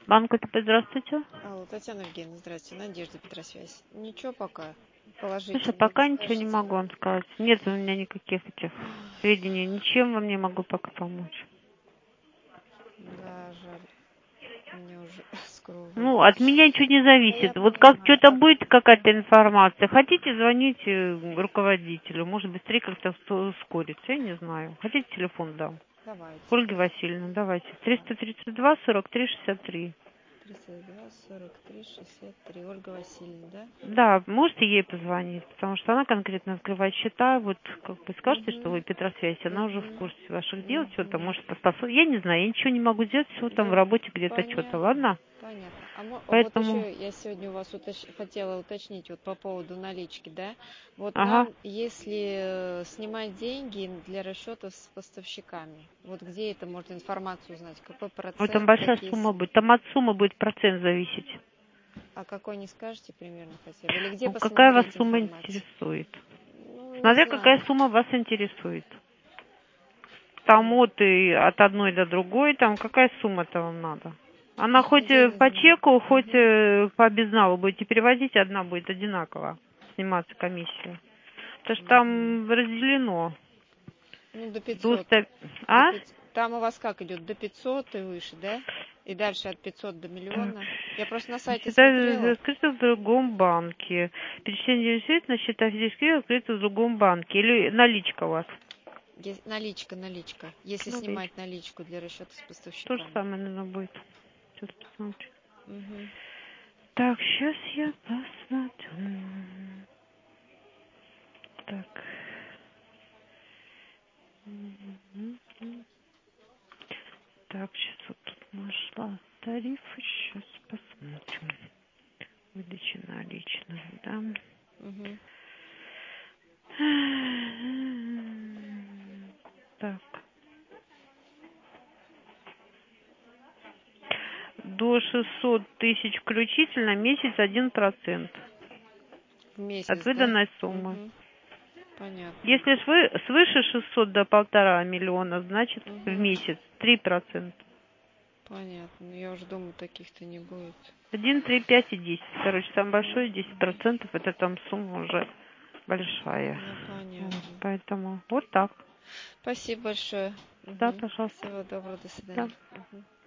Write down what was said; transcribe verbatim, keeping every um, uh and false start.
Банк ОТП, здравствуйте. Алло, Татьяна Евгеньевна, здравствуйте. Надежда Петросвязь. Ничего пока. Слушай, Положительно не пока ничего не скажете. могу вам сказать. Нет у меня никаких этих сведений. Ничем вам не могу пока помочь. Да, жаль. Мне уже скоро уволят. Ну, от меня ничего не Да я зависит. Вот как понимаю. что-то А будет, какая-то информация, хотите, звоните руководителю. Может, быстрее как-то ускорится, я не знаю. Хотите, телефон дам? давайте. Ольга Васильевна, давайте. триста тридцать два сорок три шестьдесят три. тридцать два сорок три шестьдесят три. Ольга Васильевна, да? Да, можете ей позвонить, потому что она конкретно открывает счета. Вот как бы скажете, что Угу. вы Петросвязь, она уже в Угу. курсе ваших дел, что-то Угу. может поспособствовать. Я не знаю, я ничего не могу сделать, все там в Да, работе где-то что-то, понятно. ладно? Понятно. А, мо- а вот Поэтому, еще я сегодня у вас уточ... хотела уточнить вот по поводу налички, да? Вот ага, нам, если э, снимать деньги для расчетов с поставщиками, вот где это можно информацию узнать, какой вот там процент, большая какие сумма суммы? будет, там от суммы будет процент зависеть. А какой не скажете примерно хотя бы? Или где Ну, какая вас посмотреть сумма информацию? интересует? Ну, не Смотря знаю. какая сумма вас интересует. Там от, и от одной до другой, там какая сумма-то вам надо? Она хоть Я э, не по знаю. чеку, хоть Угу. э, по безналу будете переводить, одна будет одинаково сниматься комиссия. Потому что Угу. там разделено. Ну, до До пятисот. ста- До А? пяти... Там у вас как идет? До пятисот и выше, да? И дальше от пятисот до Так. миллиона. Я просто на сайте Счета смотрела. открыты в другом банке. Перечисление средств на счета физических лиц открыты в другом банке. Или наличка у вас? Е- Наличка, наличка. Если Наличка. снимать наличку для расчета с То же поставщиками. самое, наверное, будет. Сейчас посмотрю. Угу. Так, сейчас я посмотрю. Так. Мгм. Так, сейчас вот тут нашла тарифы. Сейчас посмотрим. Выдача наличных, да. Угу. Так. До шестисот тысяч включительно месяц один процент В от месяц, да? выданной суммы. Угу. Понятно. Если свы- свыше шестисот до полтора миллиона, значит в Угу. месяц три процента. Понятно. Ну, я уже думаю, таких-то не будет. Один, три, пять и десять. Короче, самое Угу. большое десять процентов, это там сумма уже большая. Ну, Вот, понятно. поэтому вот так. Спасибо большое. Да, Угу. пожалуйста. Всего доброго. До Да. свидания. Угу.